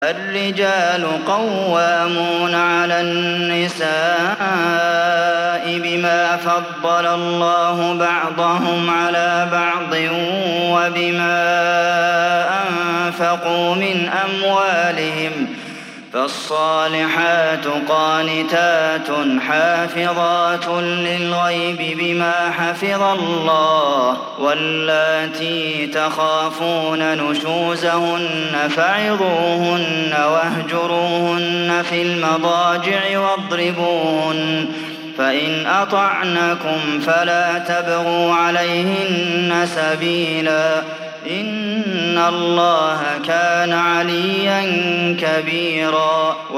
الرجال قوامون على النساء بما فضل الله بعضهم على بعض وبما أنفقوا من أموالهم فالصالحات قانتات حافظات للغيب بما حفظ الله واللاتي تخافون نشوزهن فعظوهن واهجروهن في المضاجع واضربوهن فإن أطعنكم فلا تبغوا عليهن سبيلا إن الله كان عليا كبيرا